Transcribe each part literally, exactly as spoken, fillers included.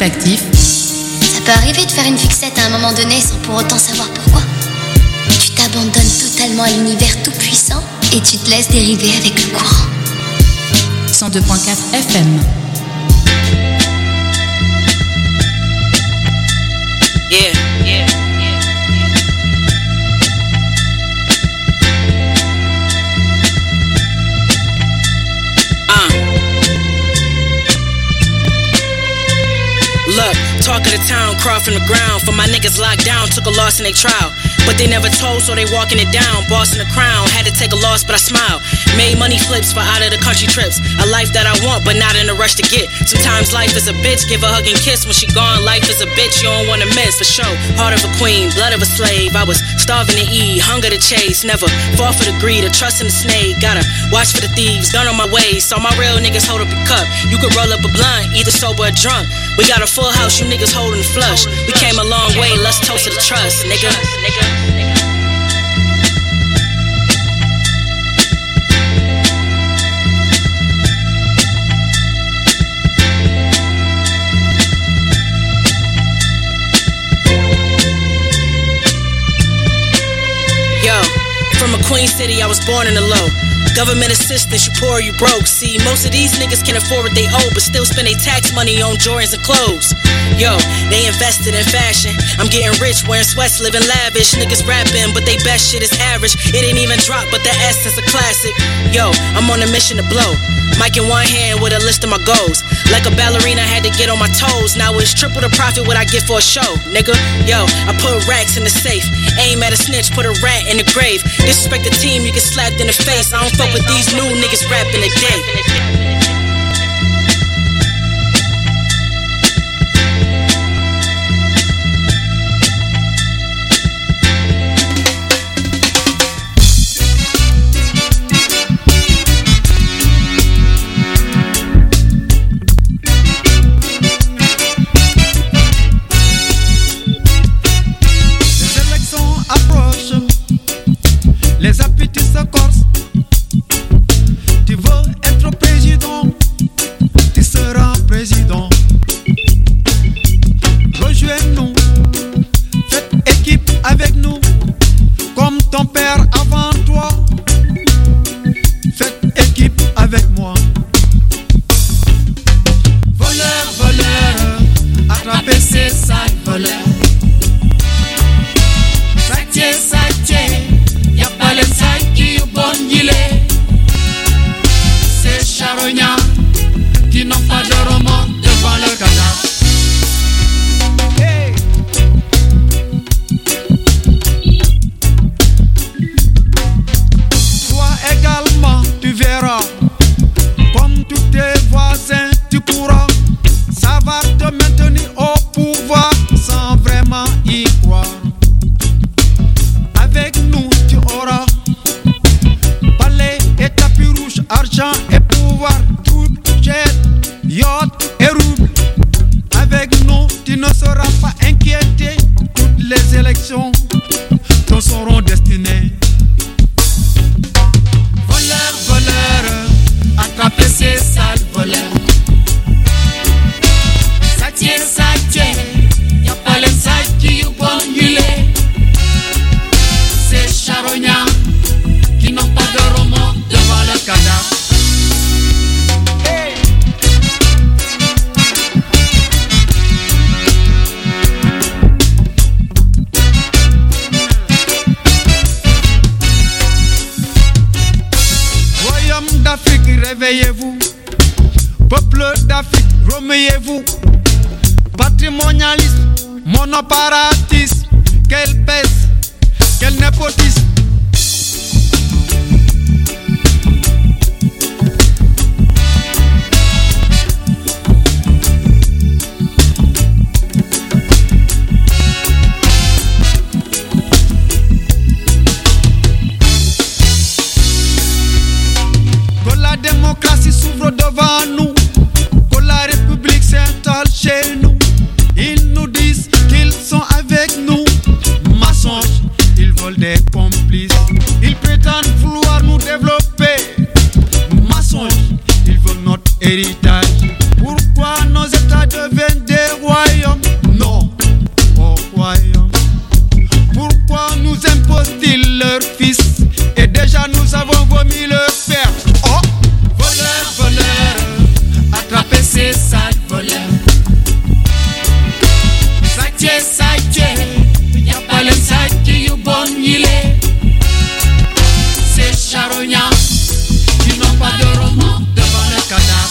actif. Ça peut arriver de faire une fixette à un moment donné sans pour autant savoir pourquoi. Tu t'abandonnes totalement à l'univers tout puissant et tu te laisses dériver avec le courant. cent deux virgule quatre F M. Yeah, yeah, yeah. Uh. Look, talk of the town, crawl from the ground. For my niggas locked down, took a loss in their trial. But they never told, so they walking it down. Boss in the crown, had to take a loss, but I smile. Made money flips for out of the country trips. A life that I want, but not in a rush to get. Sometimes life is a bitch, give a hug and kiss. When she gone, life is a bitch, you don't wanna miss, for sure. Heart of a queen, blood of a slave. I was starving to eat, hunger to chase. Never fall for the greed or trust in the snake. Gotta watch for the thieves, gun on my way. Saw my real niggas hold up a cup. You could roll up a blunt, either sober or drunk. We got a full house, you niggas holding the flush. We came a long way, let's toast to the trust, nigga. Yo, from a Queen City, I was born in the low. Government assistance, you poor, you broke. See, most of these niggas can afford what they owe, but still spend their tax money on Jordans and clothes. Yo, they invested in fashion. I'm getting rich, wearing sweats, living lavish. Niggas rapping, but they best shit is average. It ain't even drop, but the essence a classic. Yo, I'm on a mission to blow. Mic in one hand with a list of my goals. Like a ballerina, had to get on my toes. Now it's triple the profit what I get for a show, nigga. Yo, I put racks in the safe. Aim at a snitch, put a rat in the grave. Disrespect the team, you get slapped in the face. I don't fuck with these new niggas rapping today. Les appétits se corsent. Tu veux être président, tu seras président. Rejoins-nous, faites équipe avec nous, comme ton père avant toi. Faites équipe avec moi. Voleur, voleur, attrapez ces sales voleurs. Satié, satié. Y'a pas les sacs qui ont bon guilé. Ces charognards qui n'ont pas de roman devant le cadavre. Hey. Toi également tu verras, comme tous tes voisins tu pourras. Ça va te maintenir au pouvoir sans vraiment y croire. Avec nous tu auras palais et tapis rouge, argent et pouvoir, troupes, jet, yacht et rouble. Avec nous tu ne seras pas inquiété. Toutes les élections te seront destinées. Voleur, voleur, attrapez ces sales voleurs. Satié, satié, y'a pas les sacs qui ont bon guilé. Ces charognards qui n'ont pas de roman devant le cadavre. Hey. Royaume d'Afrique, réveillez-vous. Peuple d'Afrique, remuez-vous. Patrimonialisme, monoparatisme, quel pèse, quel népotisme. Que la démocratie s'ouvre devant nous, que la République s'installe chez nous. Ils nous disent qu'ils sont avec nous. Mensonges, ils veulent des complices. Ils prétendent vouloir nous développer. Mensonges, ils veulent notre héritage. Pourquoi nos États deviennent des rois? ont-ils leur fils? Et déjà nous avons vomi leur père. Oh, voleur, voleur, attrapez ces sales voleurs. Saitié, saitié, y'a pas les saitié, you bon il est. Ces charognards qui n'ont pas de roman devant le cadavre.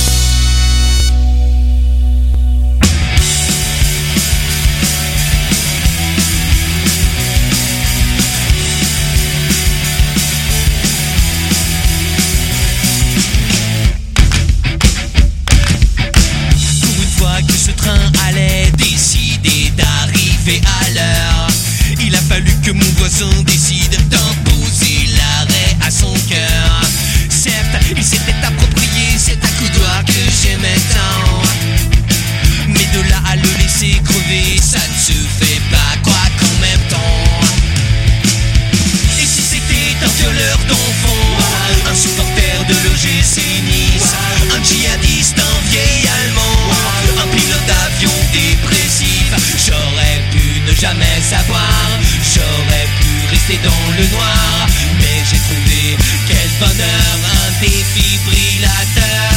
Allait décider d'arriver à l'heure. Il a fallu que mon voisin décide d'imposer l'arrêt à son cœur. Certes, il s'était approprié cet accoudoir que j'aimais tant, mais de là à le laisser crever, ça ne se fait pas, quoi qu'en même temps. Et si c'était un violeur d'enfants, un supporter de l'O G C Nice, un djihadiste, un vieil Allemand, un pilote d'avion dépressif, j'aurais pu ne jamais savoir, j'aurais pu rester dans le noir, mais j'ai trouvé quel bonheur, un défibrillateur.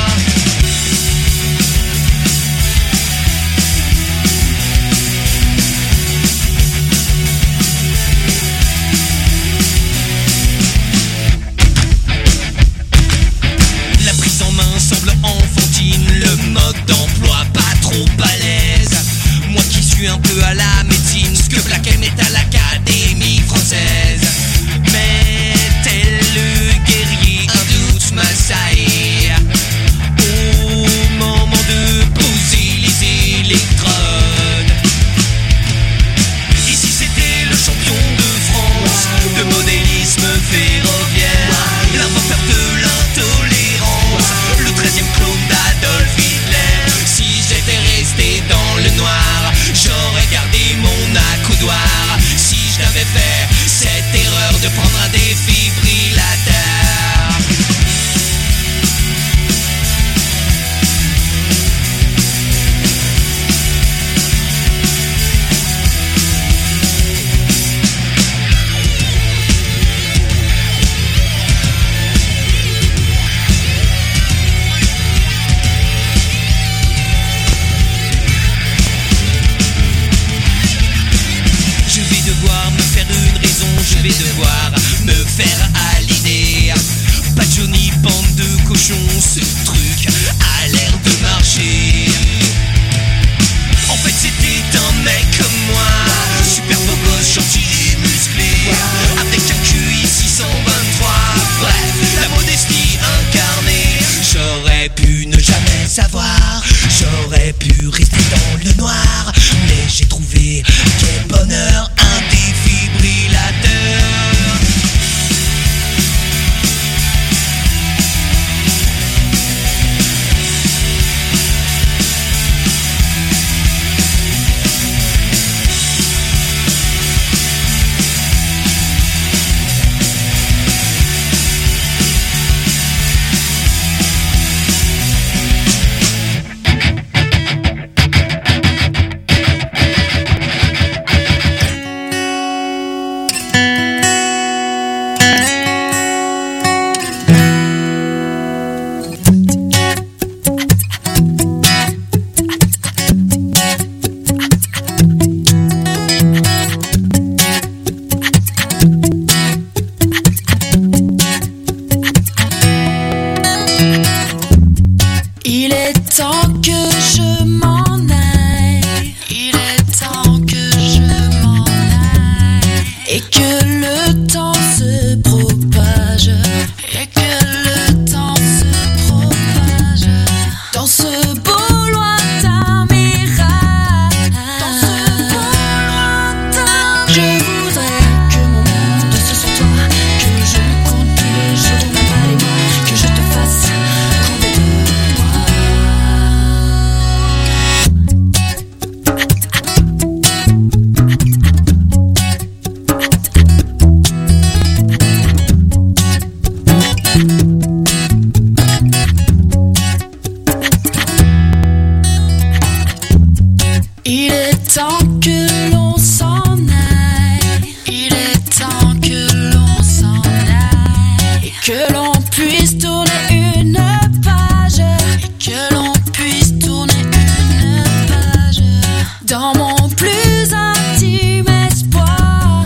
La prise en main semble enfantine, le mode d'emploi pas trop à l'aise. Moi qui suis un peu à la médecine, ce que Black M est à l'Académie française. Mais tel le guerrier, un doute m'assaillit au moment de poser les électrodes. Ici c'était le champion de France de modélisme ferroviaire, l'inventeur de l'intolérance, le treizième clone d'Adolf Hitler. Si j'étais resté dans le noir, j'aurais gardé mon accoudoir. Si je n'avais fait cette erreur de prendre un défibrillateur. Je vais devoir me faire à l'idée. Pas Johnny, bande de cochons, ce truc a l'air de marcher. En fait c'était un mec comme moi, super beau gosse, gentil et musclé, avec un Q I six cent vingt-trois. Bref, la modestie incarnée. J'aurais pu ne jamais savoir, j'aurais pu rester dans le noir, mais j'ai trouvé quel bonheur, un défibrillateur. Il est temps que l'on s'en aille. Il est ton plus intime espoir.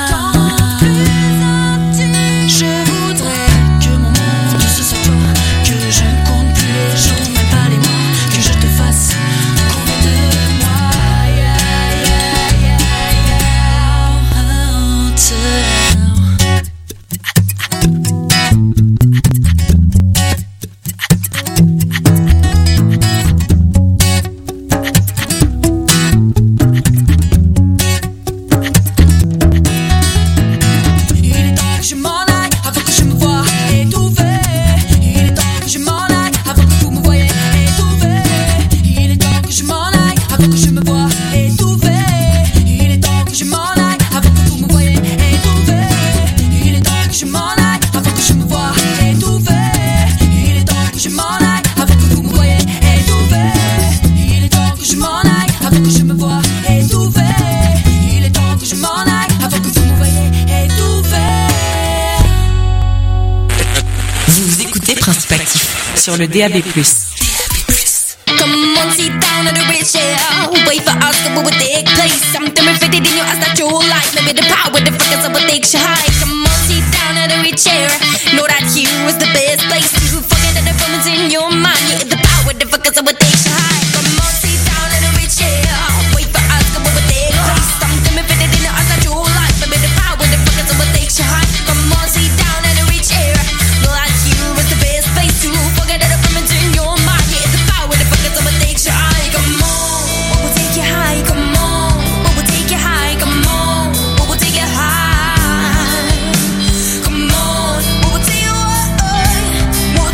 Je voudrais que mon monde ce soit toi, que je ne compte plus les jours, même pas les mois, que je te fasse couper de moi. Yeah, yeah, yeah, yeah. Oh, il est temps que je m'en aille avant que je me voie étouffée. Il est temps que je m'en aille avant que vous me voyez étouffée. Il est temps que je m'en aille avant que je me voie étouffée. Il est temps que je m'en aille avant que vous me voyez étouffée. Il est temps que je m'en aille avant que je me voie étouffée. Il est temps que je m'en aille avant que vous me voyez étouffée. Il est temps que je m'en aille avant que je me voie étouffée. Il est temps que je m'en aille avant que vous me voyez étouffée. Vous écoutez Principe Actif sur le D A B plus. Come on, sit down at the rich yeah. Wait for us to move a take place. Something reflected in your eyes that you like. Maybe the power, the focus of what takes you high. Come on, sit down at the rich chair. Know that here is the best place to forget that the moments in your mind. Yeah, the power, the focus of what takes you high. Come on, sit down at the rich chair. Wait for us to move a take place. Something reflected in your eyes that you like. Maybe the power, the focus of what takes you high. Come on, sit down at the rich chair. Know that here is the best place to forget that the moments in your mind. Yeah, the power, the focus of what takes you high. Come on, what will take you high? Come on, what will take you high? Come on, what will take you high? Come on, what will take you high? What will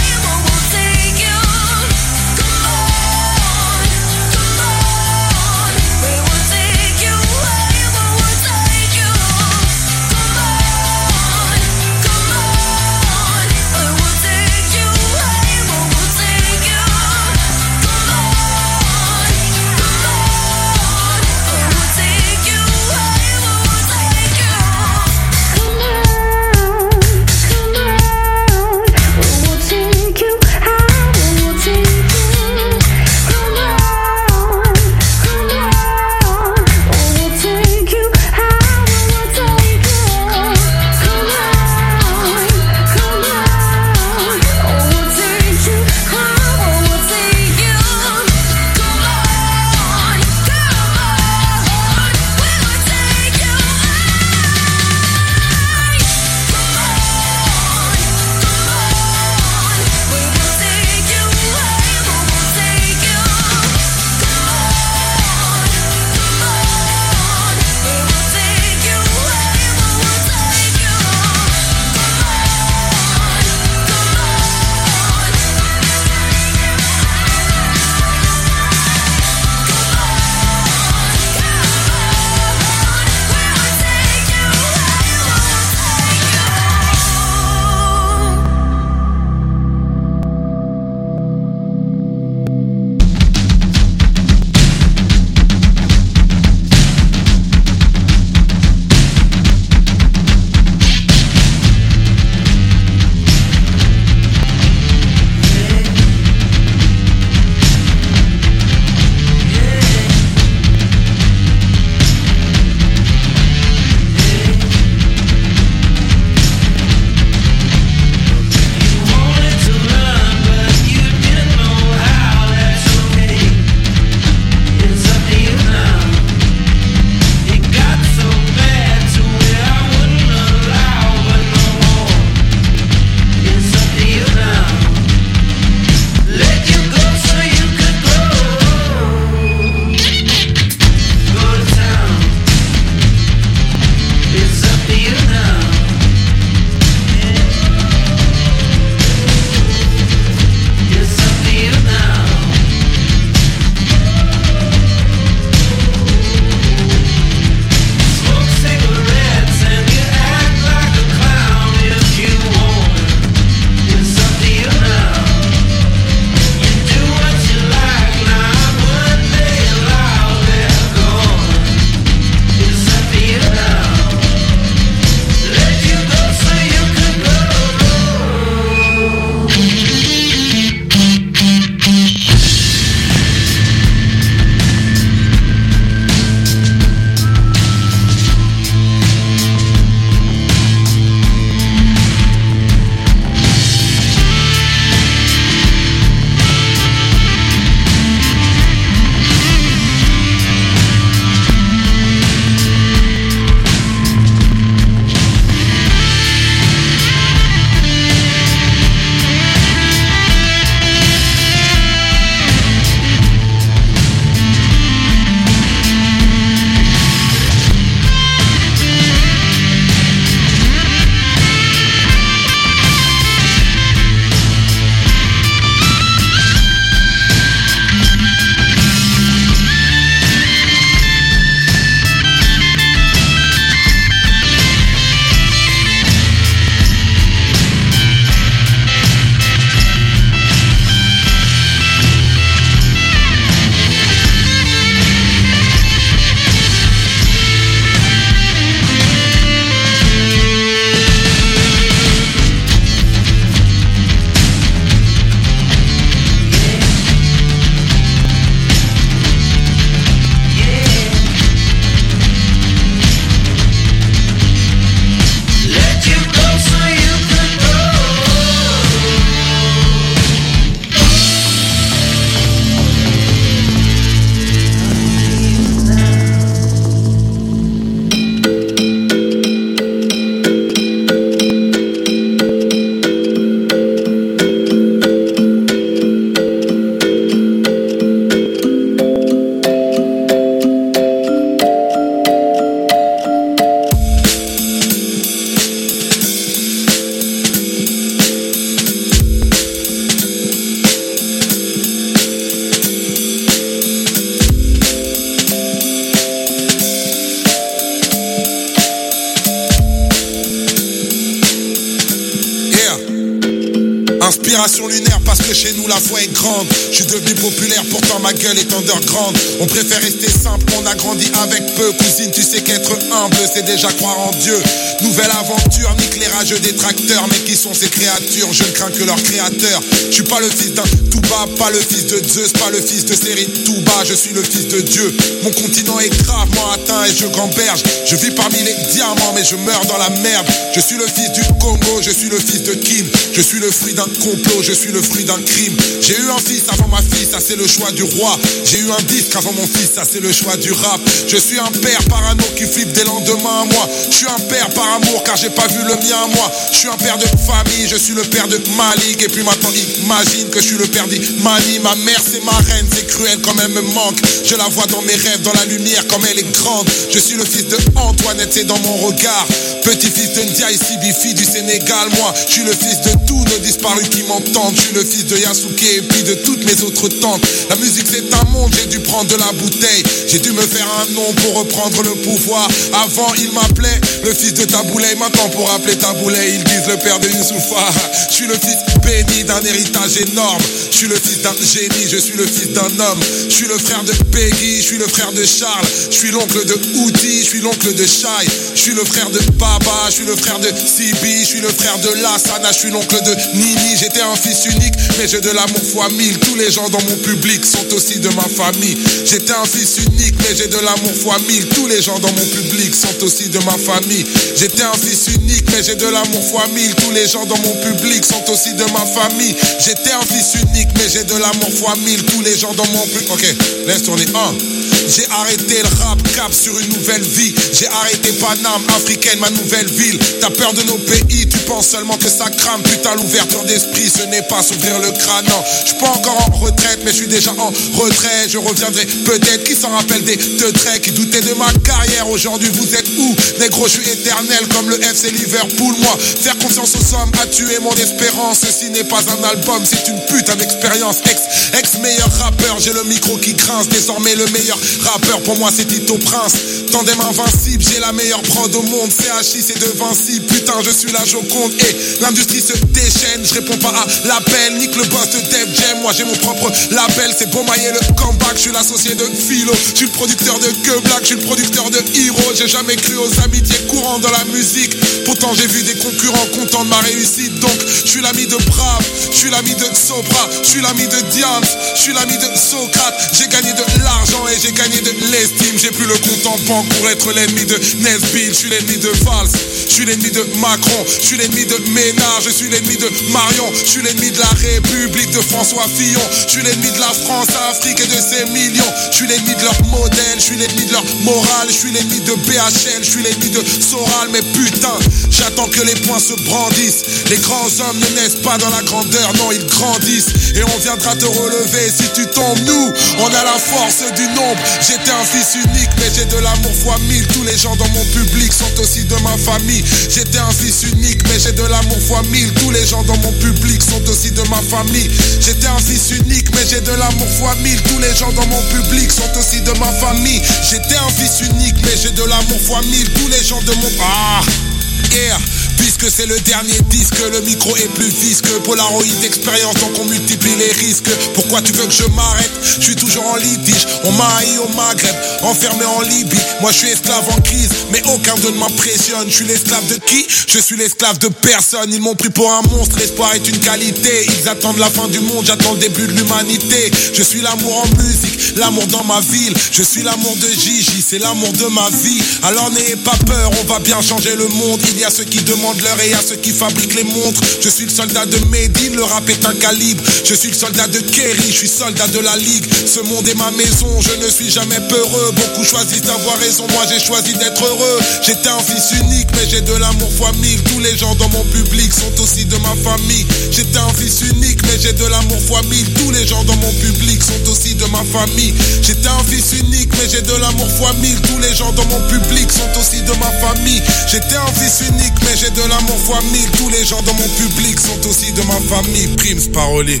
opération lunaire parce que chez nous la foi est grande. Je suis devenu populaire, pourtant ma gueule est underground. On préfère rester simple, on a grandi avec peu. Cousine, tu sais qu'être humble, c'est déjà croire en Dieu. Nouvelle aventure, nique les rageux détracteurs. Mais qui sont ces créatures? Je ne crains que leur créateur. Je suis pas le fils d'un Touba, pas le fils de Zeus, pas le fils de Série Touba. Je suis le fils de Dieu. Mon continent est gravement atteint et je gamberge. Je vis parmi les diamants mais je meurs dans la merde. Je suis le fils du Congo, je suis le fils de Kim. Je suis le fruit d'un complot, je suis le fruit d'un crime. J'ai eu un fils avant ma fille, ça c'est le choix du roi. J'ai eu un disque avant mon fils, ça c'est le choix du rap. Je suis un père parano qui flippe des lendemains à moi. Je suis un père par amour car j'ai pas vu le mien à moi. Je suis un père de famille, je suis le père de Malik. Et puis maintenant imagine que je suis le père d'Imani. Ma mère c'est ma reine, c'est cruel comme elle me manque. Je la vois dans mes rêves, dans la lumière comme elle est grande. Je suis le fils de Antoinette, c'est dans mon regard. Petit-fils de Ndiaye Sibifi du Sénégal. Moi, je suis le fils de tous nos disparus qui m'entendent. Je suis le fils de Yasuke et puis de toutes mes autres tantes. La musique c'est un monde, j'ai dû prendre de la bouteille. J'ai dû me faire un nom pour reprendre le pouvoir. Avant il m'appelait le fils de Taboulay. Maintenant pour appeler Taboulay ils disent le père de Youssoufa. Je suis le fils béni d'un héritage énorme. Je suis le fils d'un génie, je suis le fils d'un homme. Je suis le frère de Peggy, je suis le frère de Charles. Je suis l'oncle de Outi, je suis l'oncle de Shai. Je suis le frère de Baba, je suis le frère de Sibi. Je suis le frère de Lassana, je suis l'oncle de Nini. J'étais un fils unique mais j'ai de l'amour fois mille. Tous les gens dans mon public sont aussi de ma famille. J'étais un fils unique mais j'ai de l'amour fois mille. Tous les gens dans mon public sont aussi de ma famille. J'étais un fils unique mais j'ai de l'amour fois mille. Tous les gens dans mon public sont aussi de ma famille. J'étais un fils unique mais j'ai de l'amour fois mille. Tous les gens dans mon public. Ok, laisse tourner un. J'ai arrêté le rap, cap sur une nouvelle vie. J'ai arrêté Paname, africaine, ma nouvelle ville. T'as peur de nos pays, tu penses seulement que ça crame. Putain, l'ouverture d'esprit, ce n'est pas s'ouvrir le crâne. Non, je suis pas encore en retraite, mais je suis déjà en retrait. Je reviendrai peut-être, qui s'en rappelle des deux traits qui doutaient de ma carrière. Aujourd'hui, vous êtes où? Négro, je suis éternel comme le F C Liverpool. Moi, faire confiance aux hommes a tué mon espérance. Ceci n'est pas un album, c'est une putain d'expérience. Ex, ex-meilleur rappeur, j'ai le micro qui grince. Désormais, le meilleur rappeur pour moi c'est Tito Prince. Tandem invincible, j'ai la meilleure prod au monde. C H I c'est de Vinci, putain je suis la Joconde. Et l'industrie se déchaîne, je réponds pas à l'appel. Nique le boss de Def Jam, moi j'ai mon propre label. C'est beau mailler le comeback, je suis l'associé de Philo. Je suis le producteur de Que Black, je suis le producteur de Hero. J'ai jamais cru aux amitiés courantes dans la musique. Pourtant j'ai vu des concurrents contents de ma réussite. Donc je suis l'ami de Brave, je suis l'ami de Sopra, je suis l'ami de Diams, je suis l'ami de Socrate. J'ai gagné de l'argent et j'ai gagné de l'estime. J'ai plus le compte en banque pour être l'ennemi de Nesbill. Je suis l'ennemi de Valls, je suis l'ennemi de Macron, je suis l'ennemi de Ménard, je suis l'ennemi de Marion, je suis l'ennemi de la République de François Fillon. Je suis l'ennemi de la France, Afrique et de ses millions. Je suis l'ennemi de leur modèle, je suis l'ennemi de leur morale. Je suis l'ennemi de B H L, je suis l'ennemi de Soral. Mais putain, j'attends que les poings se brandissent. Les grands hommes ne naissent pas dans la grandeur, non ils grandissent. Et on viendra te relever si tu tombes. Nous, on a la force du nombre. J'étais un fils unique mais j'ai de l'amour fois mille. Tous les gens dans mon public sont aussi de ma famille. J'étais un fils unique mais j'ai de l'amour fois mille. Tous les gens dans mon public sont aussi de ma famille. J'étais un fils unique mais j'ai de l'amour fois mille. Tous les gens dans mon public sont aussi de ma famille. J'étais un fils unique mais j'ai de l'amour fois mille. Tous les gens de mon... Ah yeah. Puisque c'est le dernier disque, le micro est plus visqueux. Polaroid d'expérience, donc on multiplie les risques. Pourquoi tu veux que je m'arrête? Je suis toujours en litige. On m'a haï au Maghreb, enfermé en Libye. Moi je suis esclave en crise, mais aucun d'eux ne m'impressionne. Je suis l'esclave de qui? Je suis l'esclave de personne. Ils m'ont pris pour un monstre, l'espoir est une qualité. Ils attendent la fin du monde, j'attends le début de l'humanité. Je suis l'amour en musique, l'amour dans ma ville. Je suis l'amour de Gigi, c'est l'amour de ma vie. Alors n'ayez pas peur, on va bien changer le monde. Il y a ceux qui demandent l'heure et à ceux qui fabriquent les montres. Je suis le soldat de Medine, le rap est un calibre. Je suis le soldat de Kerry, je suis soldat de la ligue. Ce monde est ma maison, je ne suis jamais peureux. Beaucoup choisissent d'avoir raison, moi j'ai choisi d'être heureux. J'étais un fils unique mais j'ai de l'amour fois mille. Tous les gens dans mon public sont aussi de ma famille. J'étais un fils unique mais j'ai de l'amour fois mille. Tous les gens dans mon public sont aussi de ma famille. J'étais un fils unique mais j'ai de l'amour fois mille. Tous les gens dans mon public sont aussi de ma famille. J'étais un fils unique mais j'ai de l'amour fois mille. Tous les gens dans mon public sont aussi de ma famille. Primes parolier.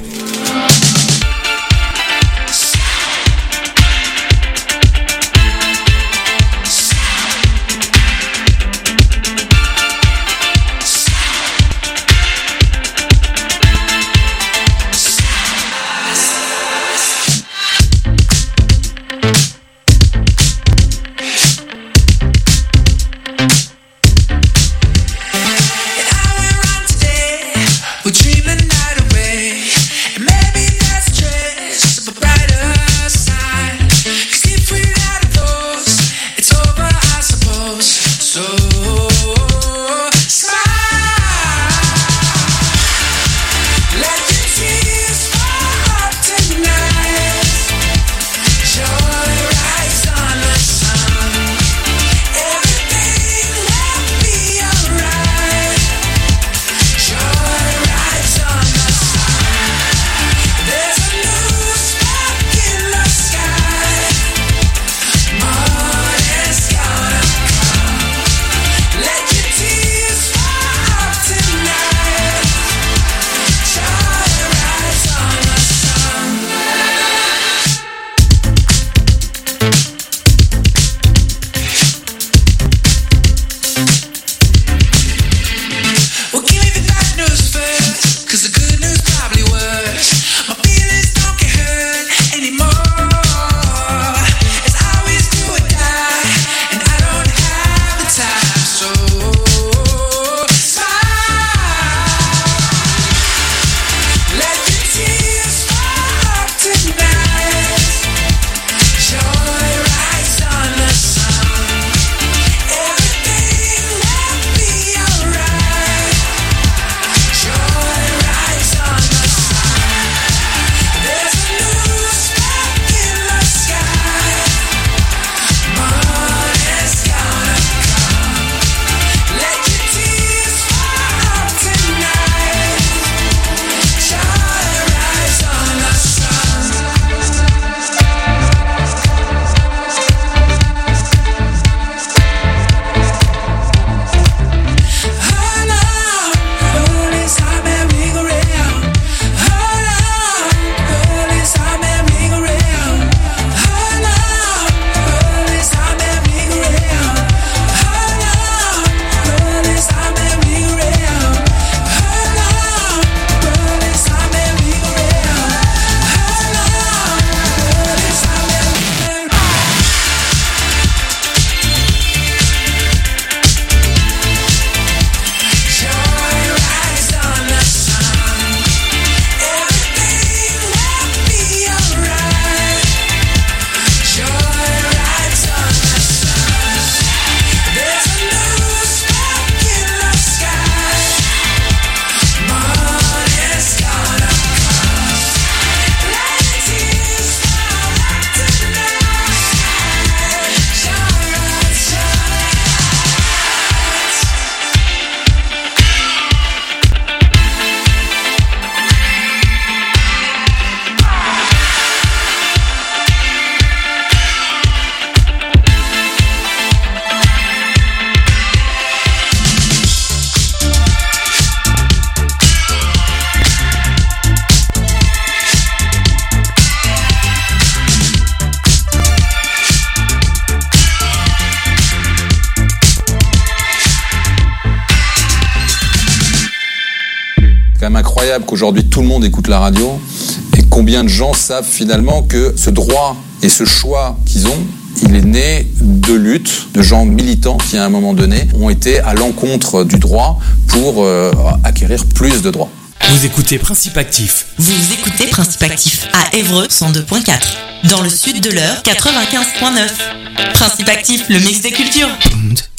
incroyable qu'aujourd'hui tout le monde écoute la radio et combien de gens savent finalement que ce droit et ce choix qu'ils ont, il est né de luttes, de gens militants qui à un moment donné ont été à l'encontre du droit pour euh, acquérir plus de droits. Vous écoutez Principe Actif. Vous écoutez Principe Actif à Évreux cent deux virgule quatre. Dans le sud de l'Eure, quatre-vingt-quinze virgule neuf. Principe Actif, le mix des cultures.